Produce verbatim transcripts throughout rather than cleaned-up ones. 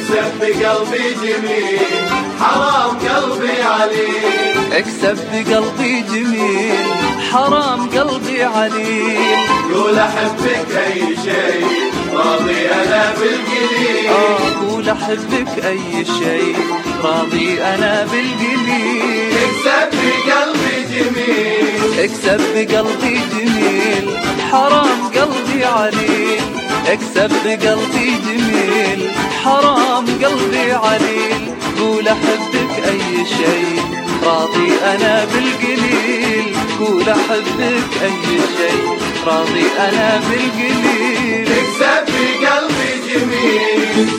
اكسب بقلبي جميل حرام قلبي عليل، اكسب بقلبي جميل حرام قلبي عليل. قول احبك اي شيء راضي انا بالقليل، اه قول احبك اي شيء راضي انا بالقليل. اكسب بقلبي جميل، اكسب بقلبي جميل حرام قلبي عليل، اكسب بقلبي جميل حرام قلبي عليل. قول احبك اي شيء راضي انا بالقليل، قول احبك اي شيء راضي انا بالقليل. اكسب بقلبي جميل.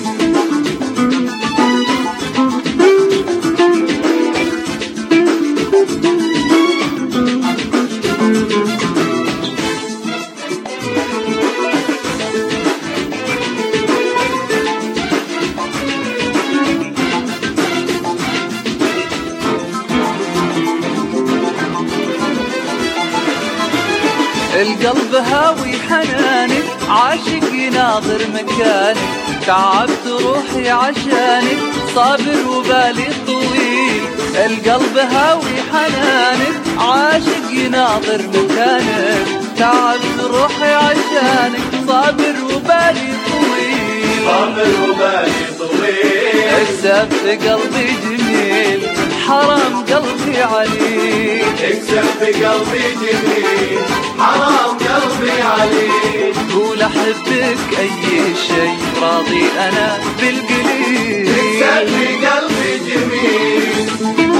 القلب هاوي حنانك عاشق يناظر مكانك، تعبت روحي عشانك صابر وبالي طويل. القلب هاوي حنانك عاشق يناظر مكانك، تعبت روحي عشانك صابر وبالي طويل. صابر وبالي طويل. اكسب بقلبي جميل حرام قلبي عليك، اكسب بقلبي جميل حرام قلبي عليك. قول احبك اي شيء راضي انا بالقليل. اكسب بقلبي جميل.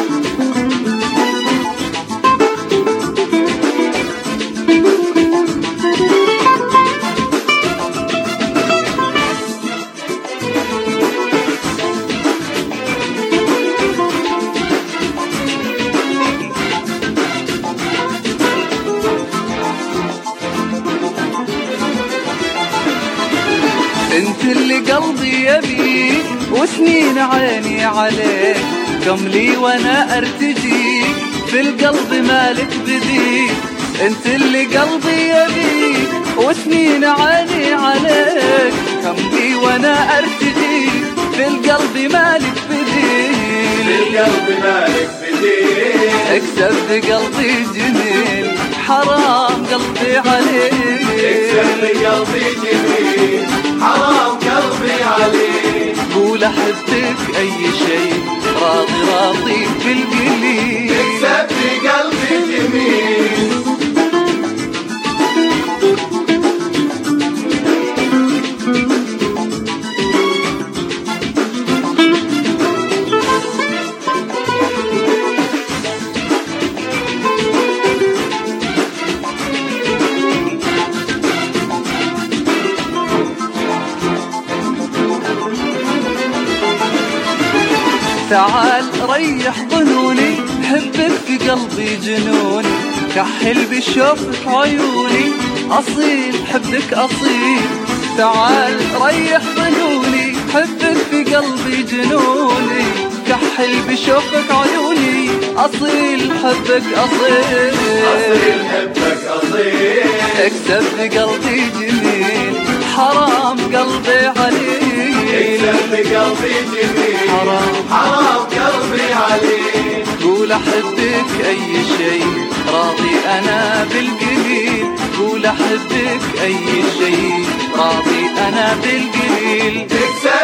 انت اللي قلبي يبيك وسنين عيني عليك، كم لي وانا ارتجيك في القلب مالك بديك. انت اللي قلبي يبيك وسنين عيني عليك، كم لي وانا ارتجيك في القلب مالك بديك. في القلب مالك بديك. اكسب بقلبي جميل حرام قلبي عليك، اكسب بقلبي جميل حرام قلبي عليك. قول احبك اي شيء راضي راضي بالقليل. اكسب بقلبي جميل. تعال ريح ظنوني حبك في قلبي جنوني، كحل بشوفك عيوني أصيل حبك أصيل. تعال ريح ظنوني حبك في قلبي جنوني، كحل بشوفك عيوني أصيل حبك أصيل. أصيل حبك أصيل. اكسب بقلبي جميل حرام قلبي عليك، اكسب بقلبي جميل حرام حرام قلبي عليك. قول احبك اي شيء راضي انا بالقليل، قول احبك اي شيء راضي انا بالقليل. اكسب